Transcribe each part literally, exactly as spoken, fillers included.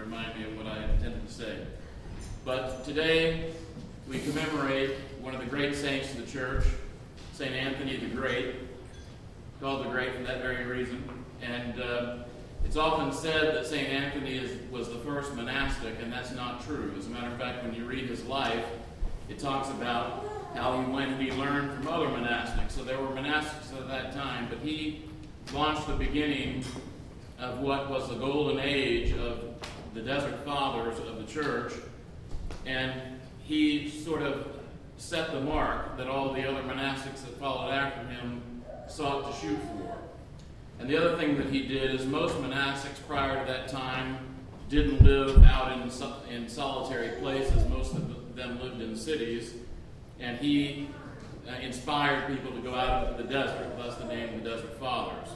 remind me of what I intended to say. But today we commemorate one of the great saints of the church, Saint Anthony the Great, called the Great for that very reason. And uh, it's often said that Saint Anthony is, was the first monastic, and that's not true. As a matter of fact, when you read his life, it talks about how he went and he learned from other monastics. So there were monastics at that time, but he launched the beginning of what was the golden age of the Desert Fathers of the church, and he sort of set the mark that all the other monastics that followed after him sought to shoot for. And the other thing that he did is most monastics prior to that time didn't live out in, in solitary places. Most of them lived in cities, and he uh, inspired people to go out into the desert, thus the name the Desert Fathers.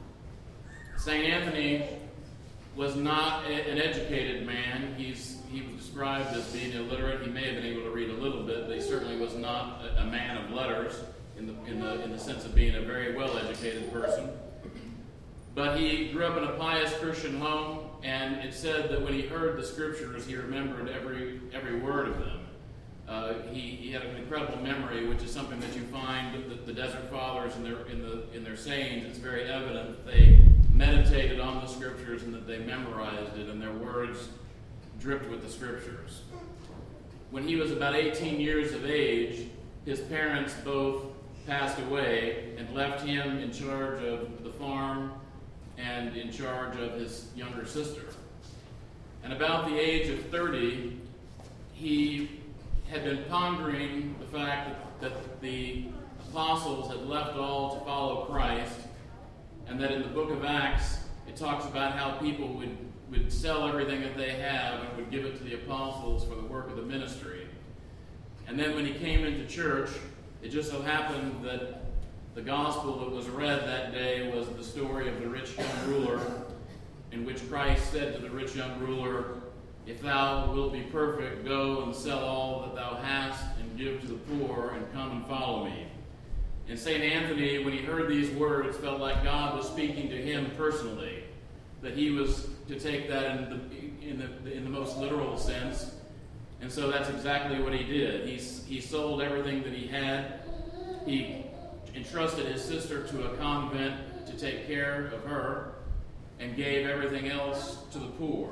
Saint Anthony was not a, an educated man. He's, he was described as being illiterate. He may have been able to read a little bit, but he certainly was not a, a man of letters in the, in, the, in the sense of being a very well-educated person. But he grew up in a pious Christian home, and it said that when he heard the scriptures, he remembered every, every word of them. Uh, he, he had an incredible memory, which is something that you find with the, the Desert Fathers in their, in, the, in their sayings. It's very evident that they meditated on the scriptures and that they memorized it, and their words dripped with the scriptures. When he was about eighteen years of age, his parents both passed away and left him in charge of the farm and in charge of his younger sister. And about the age of thirty, he had been pondering the fact that, that the apostles had left all to follow Christ, and that in the book of Acts, it talks about how people would, would sell everything that they have and would give it to the apostles for the work of the ministry. And then when he came into church, it just so happened that the gospel that was read that day was the story of the rich young ruler, in which Christ said to the rich young ruler, "If thou wilt be perfect, go and sell all that thou hast and give to the poor, and come and follow me." And Saint Anthony, when he heard these words, felt like God was speaking to him personally, that he was to take that in the, in the, in the most literal sense. And so that's exactly what he did. He, he sold everything that he had. He entrusted his sister to a convent to take care of her, and gave everything else to the poor.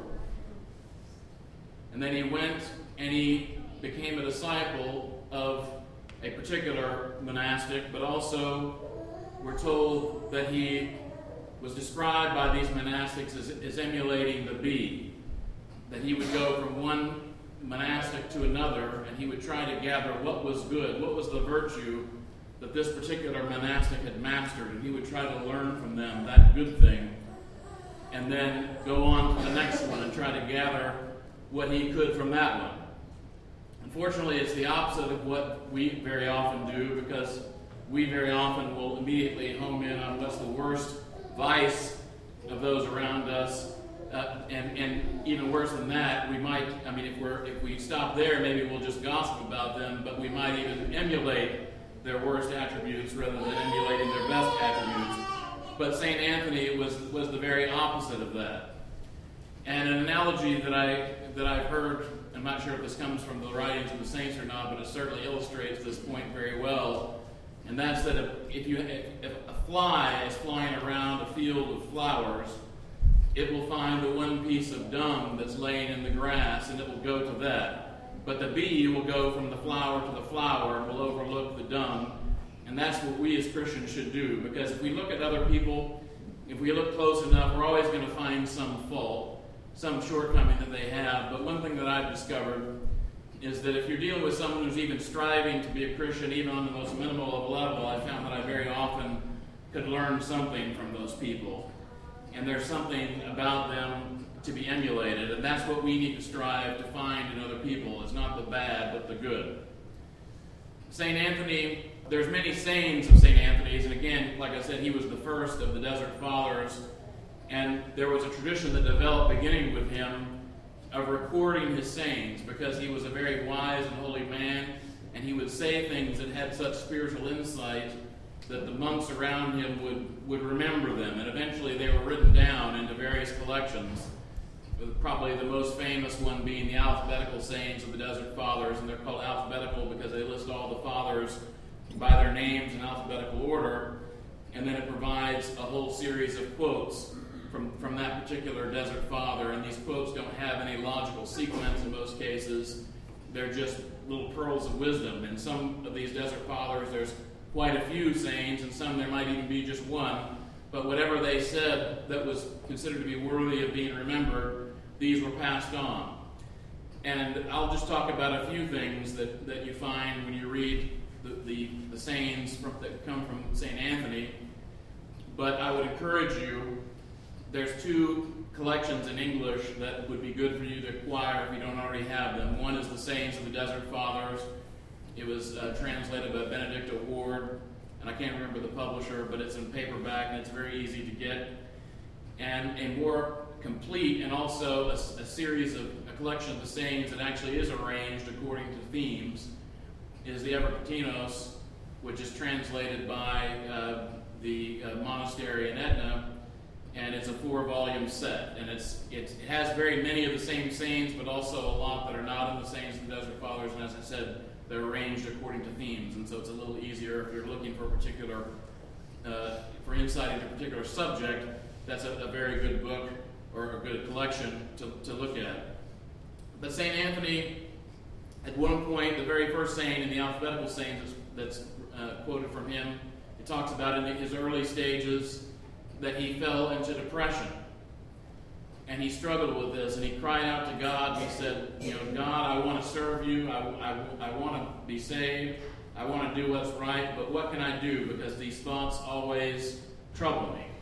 And then he went and he became a disciple of a particular monastic, but also we're told that he was described by these monastics as, as emulating the bee, that he would go from one monastic to another, and he would try to gather what was good, what was the virtue that this particular monastic had mastered, and he would try to learn from them that good thing, and then go on to the next one and try to gather what he could from that one. Unfortunately, it's the opposite of what we very often do, because we very often will immediately home in on what's the worst vice of those around us, uh, and, and even worse than that, we might, I mean, if, we're, if we stop there, maybe we'll just gossip about them, but we might even emulate their worst attributes rather than emulating their best attributes. But Saint Anthony was, was the very opposite of that. And an analogy that, I, that I've heard, I'm not sure if this comes from the writings of the saints or not, but it certainly illustrates this point very well. And that's that if, if, you, if, if a fly is flying around a field of flowers, it will find the one piece of dung that's laying in the grass, and it will go to that. But the bee will go from the flower to the flower and will overlook the dung. And that's what we as Christians should do, because if we look at other people, if we look close enough, we're always going to find some fault, some shortcoming that they have. But one thing that I've discovered is that if you're dealing with someone who's even striving to be a Christian, even on the most minimal of a level, I found that I very often could learn something from those people. And there's something about them to be emulated, and that's what we need to strive to find in other people. It's not the bad, but the good. Saint Anthony, there's many sayings of Saint Anthony's, and again, like I said, he was the first of the Desert Fathers, and there was a tradition that developed beginning with him of recording his sayings, because he was a very wise and holy man, and he would say things that had such spiritual insight that the monks around him would, would remember them, and eventually they were written down into various collections, probably the most famous one being the alphabetical sayings of the Desert Fathers, and they're called alphabetical because they list all the fathers by their names in alphabetical order, and then it provides a whole series of quotes from, from that particular Desert Father, and these quotes don't have any logical sequence in most cases. They're just little pearls of wisdom. And some of these Desert Fathers, there's quite a few sayings, and some there might even be just one. But whatever they said that was considered to be worthy of being remembered, these were passed on. And I'll just talk about a few things that, that you find when you read the, the, the sayings from, that come from Saint Anthony. But I would encourage you, there's two collections in English that would be good for you to acquire if you don't already have them. One is the Sayings of the Desert Fathers. It was uh, translated by Benedicta Ward, and I can't remember the publisher, but it's in paperback and it's very easy to get. And a more complete and also a, a series of a collection of the sayings that actually is arranged according to themes is the Evergetinos, which is translated by uh, the uh, monastery in Etna. And it's a four-volume set, and it's, it's, it has very many of the same sayings, but also a lot that are not in the Sayings of the Desert Fathers, and as I said, they're arranged according to themes, and so it's a little easier if you're looking for a particular, uh, for insight into a particular subject. That's a, a very good book, or a good collection to, to look at. But Saint Anthony, at one point, the very first saying in the alphabetical sayings that's, that's uh, quoted from him, it talks about in his early stages that he fell into depression. And he struggled with this, and he cried out to God. He said, you know, God, I want to serve you. I, I, I want to be saved. I want to do what's right, but what can I do? Because these thoughts always trouble me.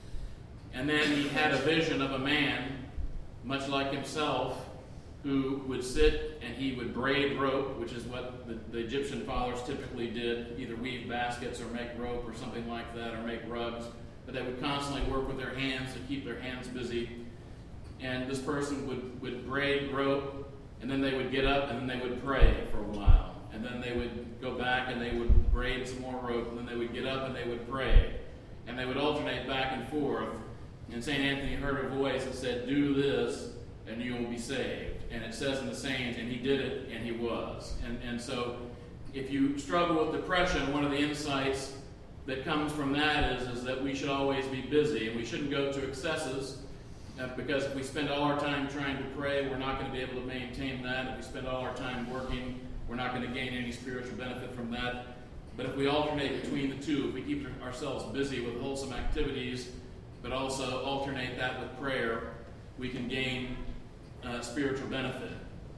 And then he had a vision of a man, much like himself, who would sit and he would braid rope, which is what the, the Egyptian fathers typically did, either weave baskets or make rope or something like that, or make rugs. But they would constantly work with their hands to keep their hands busy. And this person would, would braid rope, and then they would get up, and then they would pray for a while. And then they would go back, and they would braid some more rope, and then they would get up, and they would pray. And they would alternate back and forth. And Saint Anthony heard a voice that said, do this, and you will be saved. And it says in the sayings, and he did it, and he was. And, and so if you struggle with depression, one of the insights that comes from that is, is that we should always be busy, and we shouldn't go to excesses, uh, because if we spend all our time trying to pray, we're not going to be able to maintain that. If we spend all our time working, we're not going to gain any spiritual benefit from that. But if we alternate between the two, if we keep ourselves busy with wholesome activities, but also alternate that with prayer, we can gain uh, spiritual benefit.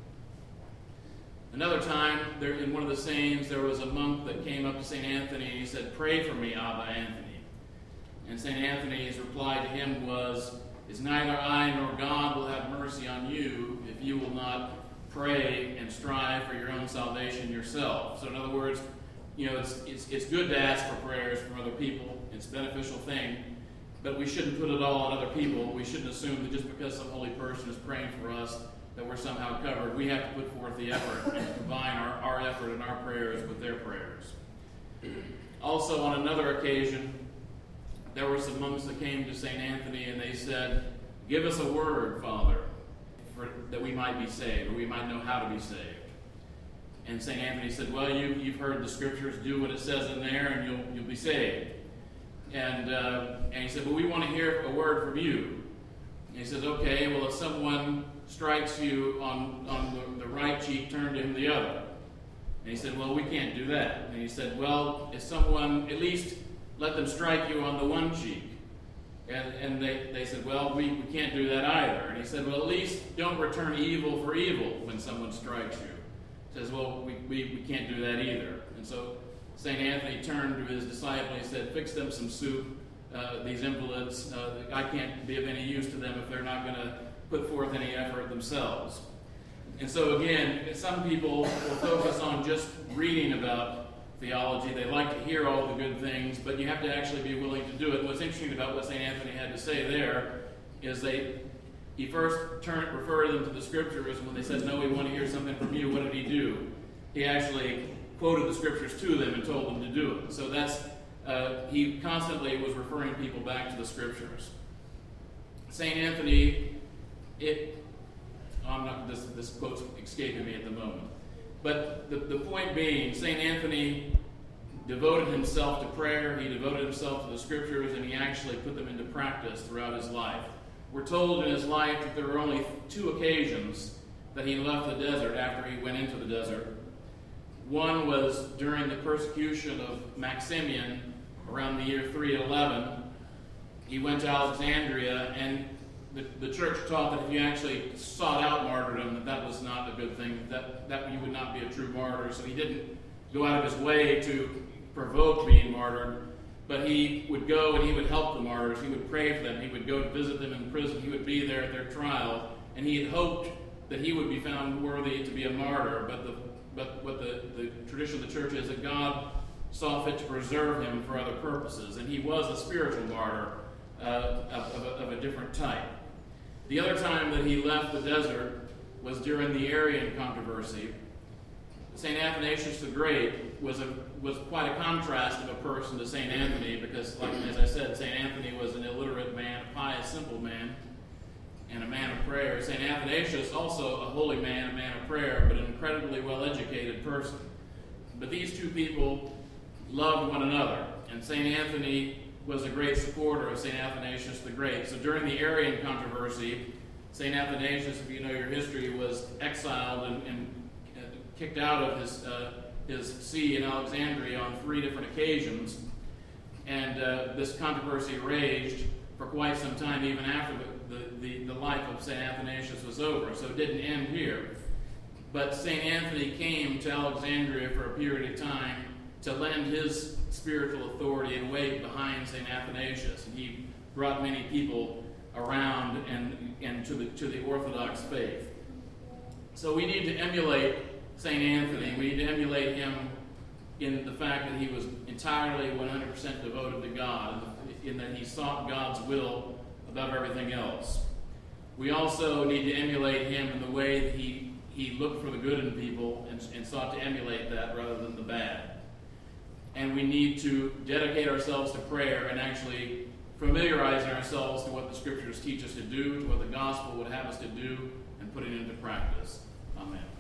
Another time, there, in one of the sayings, there was a monk that came up to Saint Anthony and he said, pray for me, Abba Anthony. And Saint Anthony's reply to him was, is neither I nor God will have mercy on you if you will not pray and strive for your own salvation yourself. So in other words, you know, it's, it's, it's good to ask for prayers from other people. It's a beneficial thing. But we shouldn't put it all on other people. We shouldn't assume that just because some holy person is praying for us, that we're somehow covered. We have to put forth the effort and combine our, our effort and our prayers with their prayers. Also, on another occasion, there were some monks that came to Saint Anthony and they said, give us a word, Father, for, that we might be saved, or we might know how to be saved. And Saint Anthony said, well, you, you've heard the scriptures, do what it says in there and you'll, you'll be saved. And, uh, and he said, well, we want to hear a word from you. And he says, okay, well, if someone strikes you on, on the, the right cheek, turn to him the other. And he said, well, we can't do that. And he said, well, if someone, at least let them strike you on the one cheek. And, and they, they said, well, we, we can't do that either. And he said, well, at least don't return evil for evil when someone strikes you. He says, well, we, we, we can't do that either. And so Saint Anthony turned to his disciple and he said, fix them some soup, uh, these invalids. Uh, I can't be of any use to them if they're not going to put forth any effort themselves. And so again, some people will focus on just reading about theology. They like to hear all the good things, but you have to actually be willing to do it. And what's interesting about what Saint Anthony had to say there is they he first turned, referred them to the scriptures. When they said, no, we want to hear something from you, what did he do? He actually quoted the scriptures to them and told them to do it. So that's, uh, he constantly was referring people back to the scriptures. Saint Anthony, it, I'm not, this, this quote's escaping me at the moment. But the, the point being, Saint Anthony devoted himself to prayer, he devoted himself to the scriptures, and he actually put them into practice throughout his life. We're told in his life that there were only two occasions that he left the desert after he went into the desert. One was during the persecution of Maximian around the year three eleven. He went to Alexandria, and the, the church taught that if you actually sought out martyrdom, that that was not a good thing, that, that you would not be a true martyr. So he didn't go out of his way to provoke being martyred, but he would go and he would help the martyrs. He would pray for them. He would go to visit them in prison. He would be there at their trial, and he had hoped that he would be found worthy to be a martyr. But the but what the, the tradition of the church is that God saw fit to preserve him for other purposes, and he was a spiritual martyr uh, of, of, a, of a different type. The other time that he left the desert was during the Arian controversy. Saint Athanasius the Great was a was quite a contrast of a person to Saint Anthony, because, like as I said, Saint Anthony was an illiterate man, a pious, simple man, and a man of prayer. Saint Athanasius, also a holy man, a man of prayer, but an incredibly well-educated person. But these two people loved one another, and Saint Anthony was a great supporter of Saint Athanasius the Great. So during the Arian controversy, Saint Athanasius, if you know your history, was exiled and, and kicked out of his uh, his see in Alexandria on three different occasions, and uh, this controversy raged for quite some time, even after the, the, the, the life of Saint Athanasius was over. So it didn't end here. But Saint Anthony came to Alexandria for a period of time to lend his spiritual authority and weight behind Saint Athanasius, and he brought many people around and, and to the to the Orthodox faith. So we need to emulate Saint Anthony. We need to emulate him in the fact that he was entirely one hundred percent devoted to God, in that he sought God's will above everything else. We also need to emulate him in the way that he, he looked for the good in people and, and sought to emulate that rather than the bad. And we need to dedicate ourselves to prayer and actually familiarizing ourselves to what the Scriptures teach us to do, to what the Gospel would have us to do, and putting it into practice. Amen.